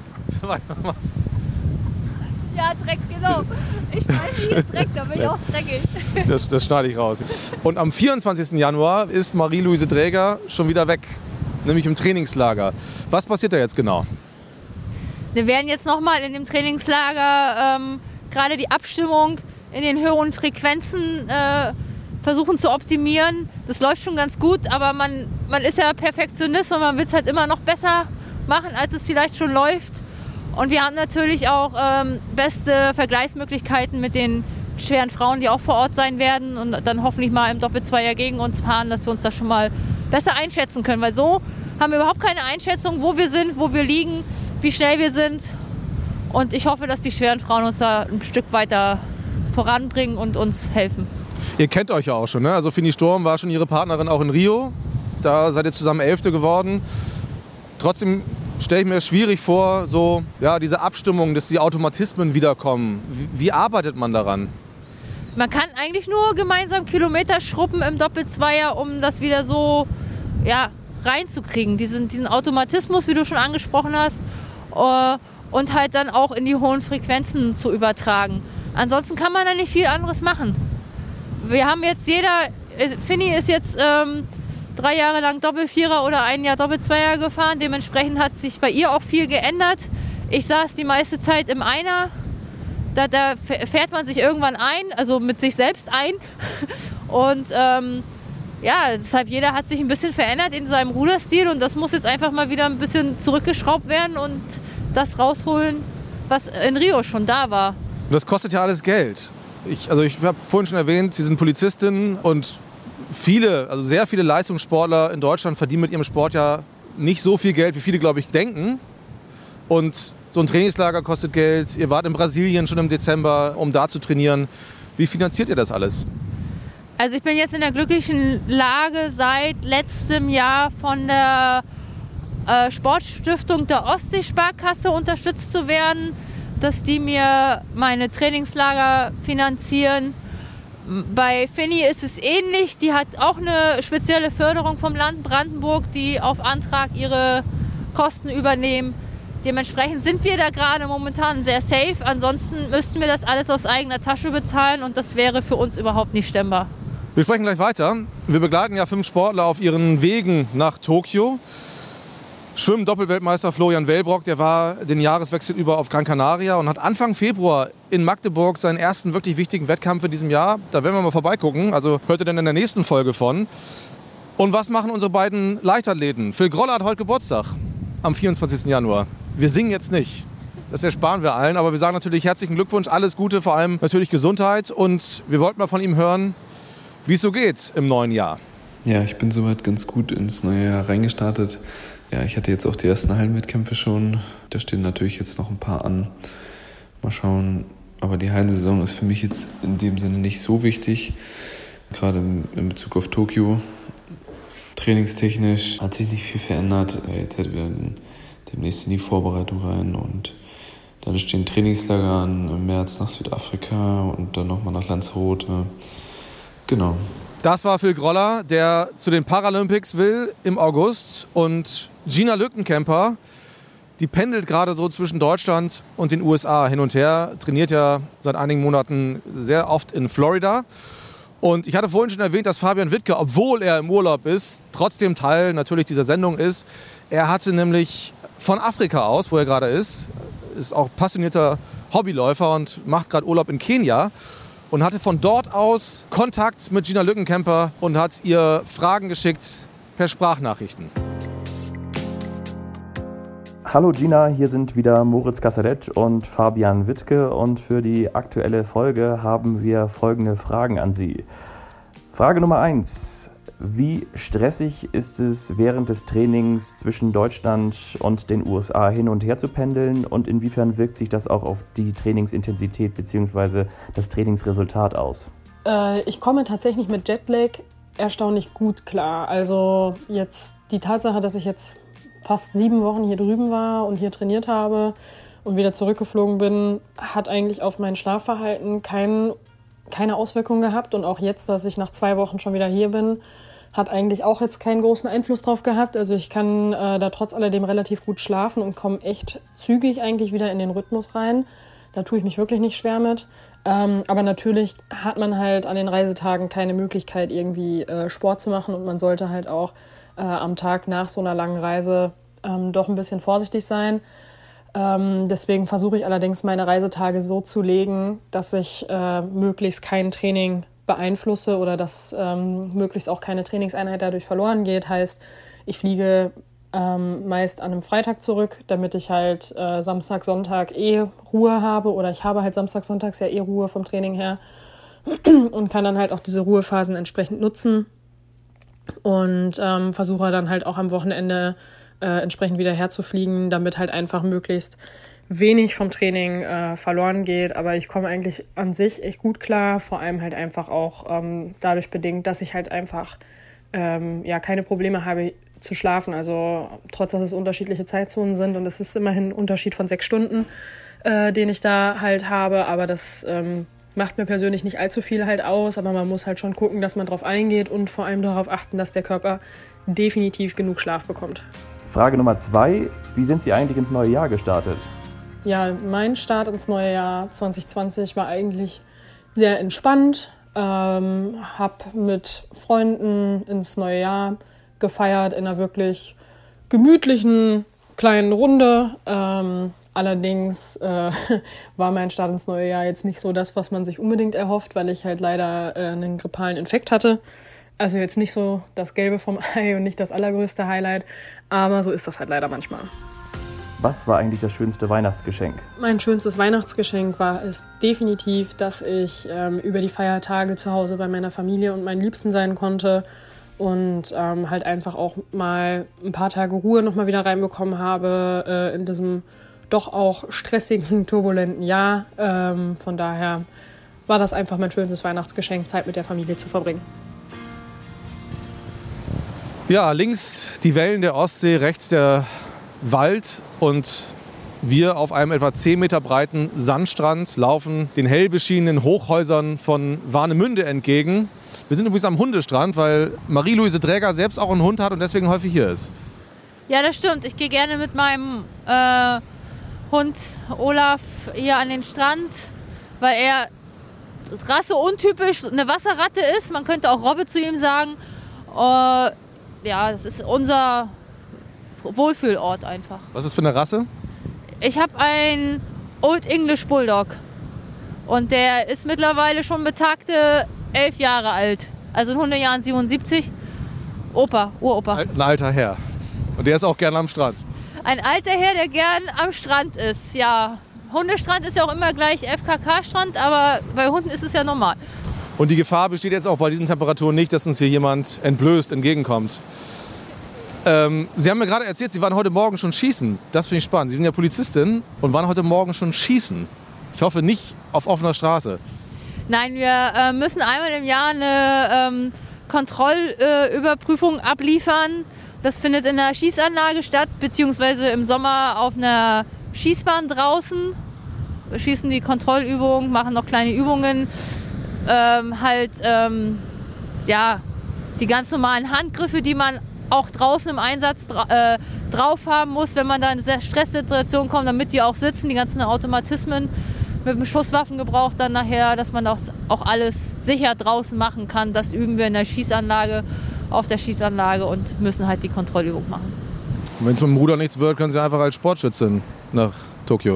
Ja, Dreck, genau. Ich weiß hier Dreck, da bin ich auch dreckig. Das, das schneide ich raus. Und am vierundzwanzigsten Januar ist Marie-Louise Dreger schon wieder weg, nämlich im Trainingslager. Was passiert da jetzt genau? Wir werden jetzt nochmal in dem Trainingslager ähm, gerade die Abstimmung in den höheren Frequenzen äh, versuchen zu optimieren. Das läuft schon ganz gut, aber man, man ist ja Perfektionist und man will es halt immer noch besser machen, als es vielleicht schon läuft. Und wir haben natürlich auch ähm, beste Vergleichsmöglichkeiten mit den schweren Frauen, die auch vor Ort sein werden und dann hoffentlich mal im Doppelzweier gegen uns fahren, dass wir uns das schon mal besser einschätzen können. Weil so haben wir überhaupt keine Einschätzung, wo wir sind, wo wir liegen, wie schnell wir sind. Und ich hoffe, dass die schweren Frauen uns da ein Stück weiter voranbringen und uns helfen. Ihr kennt euch ja auch schon, ne? Also Fini Sturm war schon ihre Partnerin auch in Rio. Da seid ihr zusammen Elfte geworden. Trotzdem stelle ich mir schwierig vor, so ja, diese Abstimmung, dass die Automatismen wiederkommen. Wie, wie arbeitet man daran? Man kann eigentlich nur gemeinsam Kilometer schruppen im Doppelzweier, um das wieder so ja, reinzukriegen. Diesen, diesen Automatismus, wie du schon angesprochen hast, äh, und halt dann auch in die hohen Frequenzen zu übertragen. Ansonsten kann man da nicht viel anderes machen. Wir haben jetzt jeder, Fini ist jetzt ähm, drei Jahre lang Doppelvierer oder ein Jahr Doppelzweier gefahren. Dementsprechend hat sich bei ihr auch viel geändert. Ich saß die meiste Zeit im Einer. Da, da fährt man sich irgendwann ein, also mit sich selbst ein. Und ähm, ja, deshalb jeder hat sich ein bisschen verändert in seinem Ruderstil. Und das muss jetzt einfach mal wieder ein bisschen zurückgeschraubt werden und das rausholen, was in Rio schon da war. Und das kostet ja alles Geld. Ich, also ich habe vorhin schon erwähnt, Sie sind Polizistin und viele, also sehr viele Leistungssportler in Deutschland verdienen mit ihrem Sport ja nicht so viel Geld, wie viele, glaube ich, denken. Und So ein Trainingslager kostet Geld. Ihr wart in Brasilien schon im Dezember, um da zu trainieren. Wie finanziert ihr das alles? Also ich bin jetzt in der glücklichen Lage, seit letztem Jahr von der äh, Sportstiftung der Ostseesparkasse unterstützt zu werden, dass die mir meine Trainingslager finanzieren. Bei Finny ist es ähnlich. Die hat auch eine spezielle Förderung vom Land Brandenburg, die auf Antrag ihre Kosten übernehmen. Dementsprechend sind wir da gerade momentan sehr safe. Ansonsten müssten wir das alles aus eigener Tasche bezahlen und das wäre für uns überhaupt nicht stemmbar. Wir sprechen gleich weiter. Wir begleiten ja fünf Sportler auf ihren Wegen nach Tokio. Schwimm-Doppelweltmeister Florian Wellbrock, der war den Jahreswechsel über auf Gran Canaria und hat Anfang Februar in Magdeburg seinen ersten wirklich wichtigen Wettkampf in diesem Jahr. Da werden wir mal vorbeigucken, also hört ihr dann in der nächsten Folge von. Und was machen unsere beiden Leichtathleten? Phil Groller hat heute Geburtstag, am vierundzwanzigsten Januar. Wir singen jetzt nicht, das ersparen wir allen, aber wir sagen natürlich herzlichen Glückwunsch, alles Gute, vor allem natürlich Gesundheit. Und wir wollten mal von ihm hören, wie es so geht im neuen Jahr. Ja, ich bin soweit ganz gut ins neue Jahr reingestartet. Ja, ich hatte jetzt auch die ersten Hallenwettkämpfe schon. Da stehen natürlich jetzt noch ein paar an. Mal schauen. Aber die Hallensaison ist für mich jetzt in dem Sinne nicht so wichtig. Gerade in Bezug auf Tokio. Trainingstechnisch hat sich nicht viel verändert. Jetzt halt wieder demnächst in die Vorbereitung rein. Und dann stehen Trainingslager an im März nach Südafrika und dann nochmal nach Lanzarote. Genau. Das war Phil Groller, der zu den Paralympics will im August. Und Gina Lückenkämper, die pendelt gerade so zwischen Deutschland und den U S A hin und her, trainiert ja seit einigen Monaten sehr oft in Florida. Und ich hatte vorhin schon erwähnt, dass Fabian Wittke, obwohl er im Urlaub ist, trotzdem Teil natürlich dieser Sendung ist. Er hatte nämlich von Afrika aus, wo er gerade ist, ist auch passionierter Hobbyläufer und macht gerade Urlaub in Kenia. Und hatte von dort aus Kontakt mit Gina Lückenkämper und hat ihr Fragen geschickt per Sprachnachrichten. Hallo Gina, hier sind wieder Moritz Gassadet und Fabian Wittke und für die aktuelle Folge haben wir folgende Fragen an Sie. Frage Nummer eins. Wie stressig ist es während des Trainings zwischen Deutschland und den U S A hin und her zu pendeln und inwiefern wirkt sich das auch auf die Trainingsintensität bzw. das Trainingsresultat aus? Äh, ich komme tatsächlich mit Jetlag erstaunlich gut klar. Also jetzt die Tatsache, dass ich jetzt fast sieben Wochen hier drüben war und hier trainiert habe und wieder zurückgeflogen bin, hat eigentlich auf mein Schlafverhalten kein, keine Auswirkungen gehabt. Und auch jetzt, dass ich nach zwei Wochen schon wieder hier bin, hat eigentlich auch jetzt keinen großen Einfluss drauf gehabt. Also ich kann äh, da trotz alledem relativ gut schlafen und komme echt zügig eigentlich wieder in den Rhythmus rein. Da tue ich mich wirklich nicht schwer mit. Ähm, aber natürlich hat man halt an den Reisetagen keine Möglichkeit, irgendwie äh, Sport zu machen. Und man sollte halt auch äh, am Tag nach so einer langen Reise ähm, doch ein bisschen vorsichtig sein. Ähm, deswegen versuche ich allerdings meine Reisetage so zu legen, dass ich äh, möglichst kein Training beeinflusse oder dass ähm, möglichst auch keine Trainingseinheit dadurch verloren geht. Heißt, ich fliege ähm, meist an einem Freitag zurück, damit ich halt äh, Samstag, Sonntag eh Ruhe habe oder ich habe halt Samstag, Sonntags ja eh Ruhe vom Training her und kann dann halt auch diese Ruhephasen entsprechend nutzen und ähm, versuche dann halt auch am Wochenende äh, entsprechend wieder herzufliegen, damit halt einfach möglichst wenig vom Training äh, verloren geht, aber ich komme eigentlich an sich echt gut klar, vor allem halt einfach auch ähm, dadurch bedingt, dass ich halt einfach ähm, ja keine Probleme habe zu schlafen, also trotz, dass es unterschiedliche Zeitzonen sind und es ist immerhin ein Unterschied von sechs Stunden, äh, den ich da halt habe, aber das ähm, macht mir persönlich nicht allzu viel halt aus, aber man muss halt schon gucken, dass man drauf eingeht und vor allem darauf achten, dass der Körper definitiv genug Schlaf bekommt. Frage Nummer zwei. Wie sind Sie eigentlich ins neue Jahr gestartet? Ja, mein Start ins neue Jahr zwanzig zwanzig war eigentlich sehr entspannt. Ähm, hab mit Freunden ins neue Jahr gefeiert in einer wirklich gemütlichen kleinen Runde. Ähm, allerdings äh, war mein Start ins neue Jahr jetzt nicht so das, was man sich unbedingt erhofft, weil ich halt leider äh, einen grippalen Infekt hatte. Also jetzt nicht so das Gelbe vom Ei und nicht das allergrößte Highlight, aber so ist das halt leider manchmal. Was war eigentlich das schönste Weihnachtsgeschenk? Mein schönstes Weihnachtsgeschenk war es definitiv, dass ich ähm, über die Feiertage zu Hause bei meiner Familie und meinen Liebsten sein konnte und ähm, halt einfach auch mal ein paar Tage Ruhe nochmal wieder reinbekommen habe äh, in diesem doch auch stressigen, turbulenten Jahr. Ähm, von daher war das einfach mein schönstes Weihnachtsgeschenk, Zeit mit der Familie zu verbringen. Ja, links die Wellen der Ostsee, rechts der Wald und wir auf einem etwa zehn Meter breiten Sandstrand laufen den hell beschienenen Hochhäusern von Warnemünde entgegen. Wir sind übrigens am Hundestrand, weil Marie-Louise Dräger selbst auch einen Hund hat und deswegen häufig hier ist. Ja, das stimmt. Ich gehe gerne mit meinem äh, Hund Olaf hier an den Strand, weil er rasseuntypisch eine Wasserratte ist. Man könnte auch Robbe zu ihm sagen. Äh, ja, das ist unser Wohlfühlort einfach. Was ist für eine Rasse? Ich habe einen Old English Bulldog und der ist mittlerweile schon betagte elf Jahre alt. Also in hundert Jahren siebenundsiebzig. Opa, Uropa. Ein alter Herr. Und der ist auch gern am Strand. Ein alter Herr, der gern am Strand ist, ja. Hundestrand ist ja auch immer gleich F K K-Strand, aber bei Hunden ist es ja normal. Und die Gefahr besteht jetzt auch bei diesen Temperaturen nicht, dass uns hier jemand entblößt entgegenkommt. Ähm, Sie haben mir gerade erzählt, Sie waren heute Morgen schon schießen. Das finde ich spannend. Sie sind ja Polizistin und waren heute Morgen schon schießen. Ich hoffe nicht auf offener Straße. Nein, wir äh, müssen einmal im Jahr eine ähm, Kontrollüberprüfung äh, abliefern. Das findet in einer Schießanlage statt, beziehungsweise im Sommer auf einer Schießbahn draußen. Wir schießen die Kontrollübung, machen noch kleine Übungen. Ähm, halt, ähm, ja, die ganz normalen Handgriffe, die man auch draußen im Einsatz dra- äh, drauf haben muss, wenn man da in eine Stresssituation kommt, damit die auch sitzen, die ganzen Automatismen mit dem Schusswaffengebrauch dann nachher, dass man auch, auch alles sicher draußen machen kann. Das üben wir in der Schießanlage, auf der Schießanlage und müssen halt die Kontrollübung machen. Und wenn es mit dem Ruder nichts wird, können Sie einfach als Sportschützin nach Tokio.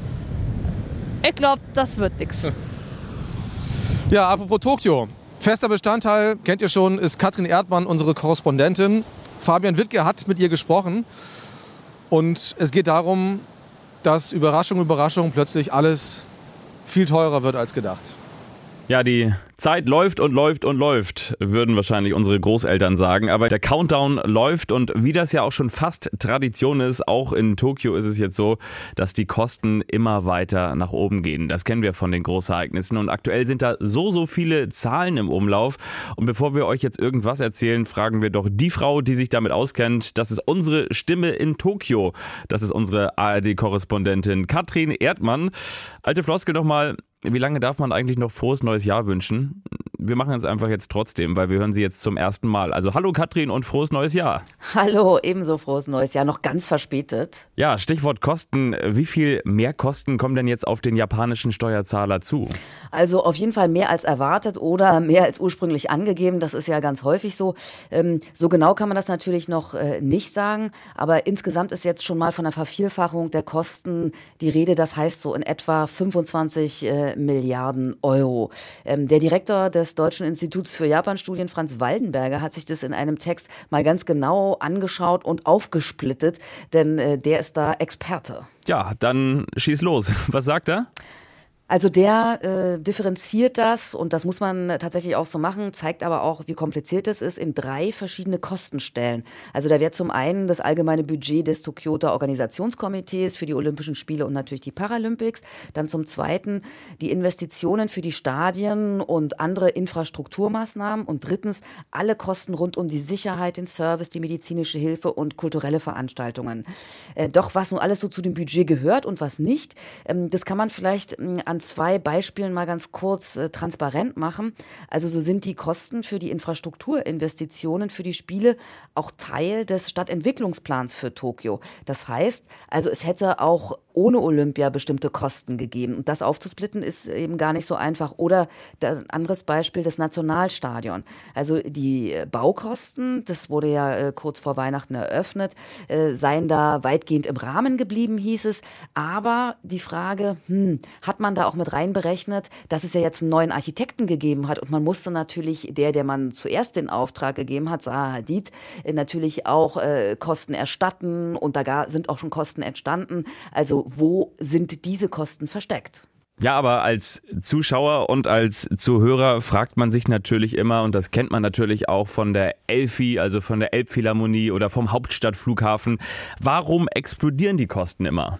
Ich glaube, das wird nichts. Ja, apropos Tokio. Fester Bestandteil, kennt ihr schon, ist Katrin Erdmann, unsere Korrespondentin. Fabian Wittke hat mit ihr gesprochen. Und es geht darum, dass Überraschung, Überraschung plötzlich alles viel teurer wird als gedacht. Ja, die Zeit läuft und läuft und läuft, würden wahrscheinlich unsere Großeltern sagen. Aber der Countdown läuft und wie das ja auch schon fast Tradition ist, auch in Tokio ist es jetzt so, dass die Kosten immer weiter nach oben gehen. Das kennen wir von den Großereignissen und aktuell sind da so, so viele Zahlen im Umlauf. Und bevor wir euch jetzt irgendwas erzählen, fragen wir doch die Frau, die sich damit auskennt. Das ist unsere Stimme in Tokio. Das ist unsere A R D-Korrespondentin Katrin Erdmann. Alte Floskel nochmal. Wie lange darf man eigentlich noch frohes neues Jahr wünschen? Wir machen es einfach jetzt trotzdem, weil wir hören sie jetzt zum ersten Mal. Also hallo Katrin und frohes neues Jahr. Hallo, ebenso frohes neues Jahr, noch ganz verspätet. Ja, Stichwort Kosten. Wie viel Mehrkosten kommen denn jetzt auf den japanischen Steuerzahler zu? Also auf jeden Fall mehr als erwartet oder mehr als ursprünglich angegeben. Das ist ja ganz häufig so. Ähm, so genau kann man das natürlich noch äh, nicht sagen. Aber insgesamt ist jetzt schon mal von einer Vervierfachung der Kosten die Rede. Das heißt so in etwa fünfundzwanzig äh, Milliarden Euro. Ähm, der Direktor des Deutschen Instituts für Japanstudien, Franz Waldenberger, hat sich das in einem Text mal ganz genau angeschaut und aufgesplittet, denn äh, der ist da Experte. Ja, dann schieß los. Was sagt er? Also der äh, differenziert das, und das muss man tatsächlich auch so machen, zeigt aber auch, wie kompliziert es ist, in drei verschiedene Kostenstellen. Also da wäre zum einen das allgemeine Budget des Tokioter Organisationskomitees für die Olympischen Spiele und natürlich die Paralympics. Dann zum zweiten die Investitionen für die Stadien und andere Infrastrukturmaßnahmen. Und drittens alle Kosten rund um die Sicherheit, den Service, die medizinische Hilfe und kulturelle Veranstaltungen. Äh, doch was nun alles so zu dem Budget gehört und was nicht, ähm, das kann man vielleicht äh, an zwei Beispielen mal ganz kurz äh, transparent machen. Also so sind die Kosten für die Infrastrukturinvestitionen für die Spiele auch Teil des Stadtentwicklungsplans für Tokio. Das heißt, also es hätte auch ohne Olympia bestimmte Kosten gegeben. Und das aufzusplitten ist eben gar nicht so einfach. Oder ein anderes Beispiel, das Nationalstadion. Also die Baukosten, das wurde ja äh, kurz vor Weihnachten eröffnet, äh, seien da weitgehend im Rahmen geblieben, hieß es. Aber die Frage, hm, hat man da auch mit reinberechnet, dass es ja jetzt einen neuen Architekten gegeben hat und man musste natürlich, der, der man zuerst den Auftrag gegeben hat, Zaha Hadid, äh, natürlich auch äh, Kosten erstatten und da gar, sind auch schon Kosten entstanden. Also wo sind diese Kosten versteckt? Ja, aber als Zuschauer und als Zuhörer fragt man sich natürlich immer, und das kennt man natürlich auch von der Elfi, also von der Elbphilharmonie oder vom Hauptstadtflughafen, warum explodieren die Kosten immer?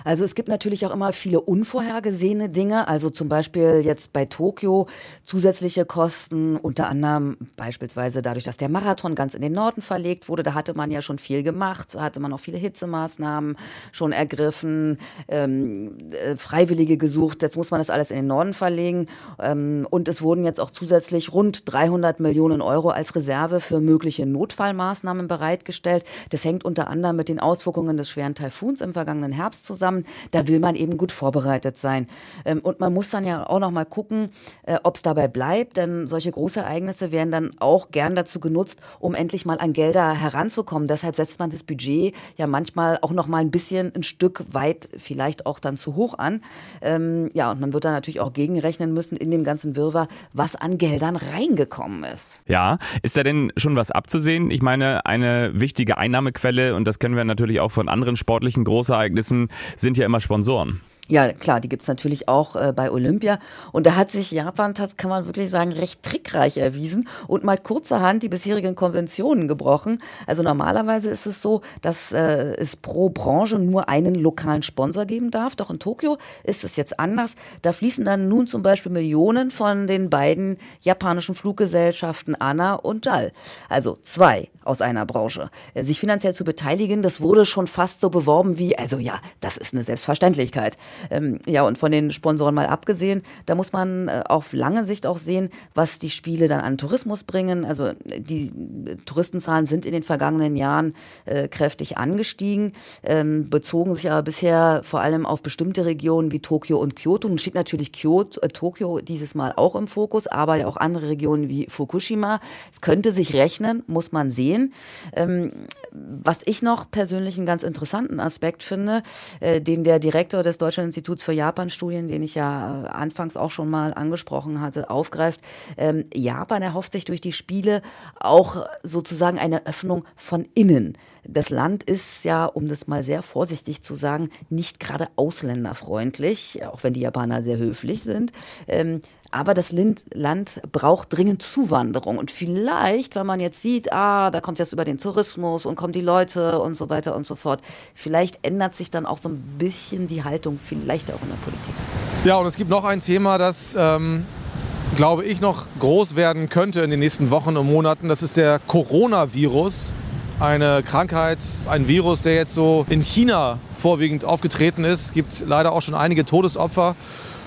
Also es gibt natürlich auch immer viele unvorhergesehene Dinge, also zum Beispiel jetzt bei Tokio zusätzliche Kosten, unter anderem beispielsweise dadurch, dass der Marathon ganz in den Norden verlegt wurde, da hatte man ja schon viel gemacht, hatte man auch viele Hitzemaßnahmen schon ergriffen, ähm, äh, Freiwillige gesucht, jetzt muss man das alles in den Norden verlegen ähm, und es wurden jetzt auch zusätzlich rund dreihundert Millionen Euro als Reserve für mögliche Notfallmaßnahmen bereitgestellt. Das hängt unter anderem mit den Auswirkungen des schweren Taifuns im vergangenen Herbst zusammen. Da will man eben gut vorbereitet sein. Ähm, und man muss dann ja auch noch mal gucken, äh, ob es dabei bleibt, denn solche Großereignisse werden dann auch gern dazu genutzt, um endlich mal an Gelder heranzukommen. Deshalb setzt man das Budget ja manchmal auch noch mal ein bisschen ein Stück weit, vielleicht auch dann zu hoch an. Ähm, ja, und man wird dann natürlich auch gegenrechnen müssen in dem ganzen Wirrwarr, was an Geldern reingekommen ist. Ja, ist da denn schon was abzusehen? Ich meine, eine wichtige Einnahmequelle, und das kennen wir natürlich auch von anderen sportlichen Großereignissen, sind ja immer Sponsoren. Ja, klar, die gibt's natürlich auch äh, bei Olympia. Und da hat sich Japan, das kann man wirklich sagen, recht trickreich erwiesen und mal kurzerhand die bisherigen Konventionen gebrochen. Also normalerweise ist es so, dass äh, es pro Branche nur einen lokalen Sponsor geben darf. Doch in Tokio ist es jetzt anders. Da fließen dann nun zum Beispiel Millionen von den beiden japanischen Fluggesellschaften ANA und J A L. Also zwei aus einer Branche. Äh, sich finanziell zu beteiligen, das wurde schon fast so beworben wie, also ja, das ist eine Selbstverständlichkeit. Ähm, ja, und von den Sponsoren mal abgesehen, da muss man äh, auf lange Sicht auch sehen, was die Spiele dann an Tourismus bringen. Also die äh, Touristenzahlen sind in den vergangenen Jahren äh, kräftig angestiegen, ähm, bezogen sich aber bisher vor allem auf bestimmte Regionen wie Tokio und Kyoto. Nun steht natürlich Kyoto, äh, Tokio dieses Mal auch im Fokus, aber ja auch andere Regionen wie Fukushima. Es könnte sich rechnen, muss man sehen. Ähm, was ich noch persönlich einen ganz interessanten Aspekt finde, äh, den der Direktor des Deutschen Instituts für Japan-Studien, den ich ja anfangs auch schon mal angesprochen hatte, aufgreift. Ähm, Japan erhofft sich durch die Spiele auch sozusagen eine Öffnung von innen. Das Land ist ja, um das mal sehr vorsichtig zu sagen, nicht gerade ausländerfreundlich, auch wenn die Japaner sehr höflich sind. Ähm, Aber das Land braucht dringend Zuwanderung. Und vielleicht, wenn man jetzt sieht, ah, da kommt jetzt über den Tourismus und kommen die Leute und so weiter und so fort, vielleicht ändert sich dann auch so ein bisschen die Haltung, vielleicht auch in der Politik. Ja, und es gibt noch ein Thema, das, ähm, glaube ich, noch groß werden könnte in den nächsten Wochen und Monaten. Das ist der Coronavirus. Eine Krankheit, ein Virus, der jetzt so in China vorwiegend aufgetreten ist. Es gibt leider auch schon einige Todesopfer.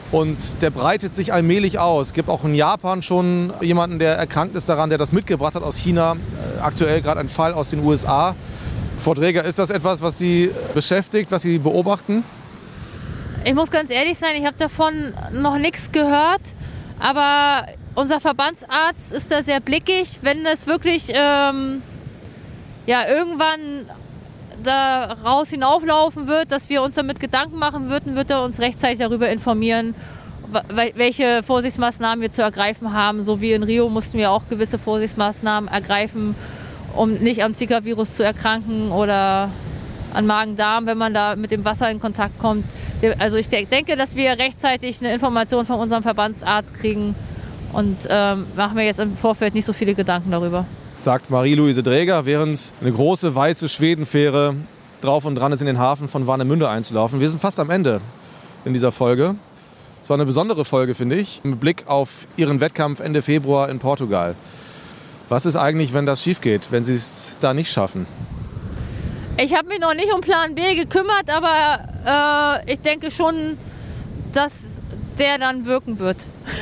Und der breitet sich allmählich aus. Es gibt auch in Japan schon jemanden, der erkrankt ist daran, der das mitgebracht hat aus China. Aktuell gerade ein Fall aus den U S A. Frau Dreger, ist das etwas, was Sie beschäftigt, was Sie beobachten? Ich muss ganz ehrlich sein, ich habe davon noch nichts gehört. Aber unser Verbandsarzt ist da sehr blickig. Wenn es wirklich ähm, ja, irgendwann daraus hinauflaufen wird, dass wir uns damit Gedanken machen würden, wird er uns rechtzeitig darüber informieren, welche Vorsichtsmaßnahmen wir zu ergreifen haben. So wie in Rio mussten wir auch gewisse Vorsichtsmaßnahmen ergreifen, um nicht am Zika-Virus zu erkranken oder an Magen-Darm, wenn man da mit dem Wasser in Kontakt kommt. Also ich denke, dass wir rechtzeitig eine Information von unserem Verbandsarzt kriegen und ähm, machen wir jetzt im Vorfeld nicht so viele Gedanken darüber. Sagt Marie-Louise Dreger, während eine große weiße Schwedenfähre drauf und dran ist, in den Hafen von Warnemünde einzulaufen. Wir sind fast am Ende in dieser Folge. Es war eine besondere Folge, finde ich, mit Blick auf Ihren Wettkampf Ende Februar in Portugal. Was ist eigentlich, wenn das schief geht, wenn Sie es da nicht schaffen? Ich habe mich noch nicht um Plan B gekümmert, aber äh, ich denke schon, dass der dann wirken wird.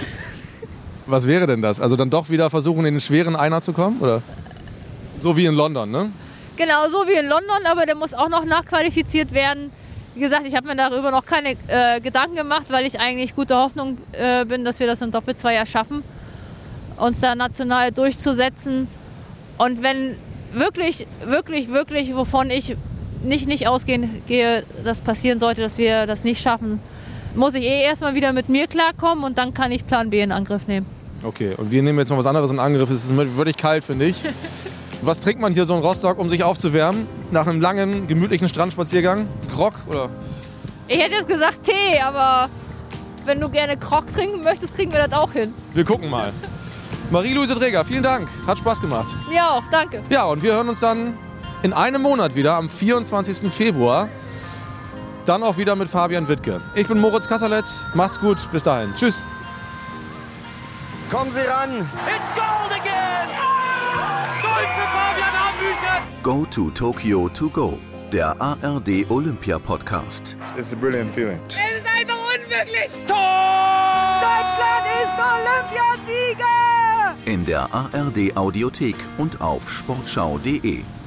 Was wäre denn das? Also dann doch wieder versuchen, in den schweren Einer zu kommen? Oder? So wie in London, ne? Genau, so wie in London, aber der muss auch noch nachqualifiziert werden. Wie gesagt, ich habe mir darüber noch keine äh, Gedanken gemacht, weil ich eigentlich gute Hoffnung äh, bin, dass wir das in Doppelzweier schaffen, uns da national durchzusetzen. Und wenn wirklich, wirklich, wirklich, wovon ich nicht, nicht ausgehen gehe, das passieren sollte, dass wir das nicht schaffen, muss ich eh erstmal wieder mit mir klarkommen und dann kann ich Plan B in Angriff nehmen. Okay, und wir nehmen jetzt mal was anderes in Angriff. Es ist wirklich kalt, finde ich. Was trinkt man hier so in Rostock, um sich aufzuwärmen? Nach einem langen, gemütlichen Strandspaziergang? Grog oder? Ich hätte jetzt gesagt Tee, aber wenn du gerne Grog trinken möchtest, kriegen wir das auch hin. Wir gucken mal. Marie-Louise Dreger, vielen Dank. Hat Spaß gemacht. Ja auch, danke. Ja, und wir hören uns dann in einem Monat wieder, am vierundzwanzigsten Februar. dann auch wieder mit Fabian Wittke. Ich bin Moritz Kasserlet. Macht's gut. Bis dahin. Tschüss. Kommen Sie ran. It's gold again. Gold für Fabian Hambüchen. Go to Tokyo to go. Der A R D Olympia Podcast. It's a brilliant feeling. Es ist einfach unmöglich. Tor! Deutschland ist Olympiasieger! In der A R D Audiothek und auf sportschau punkt de.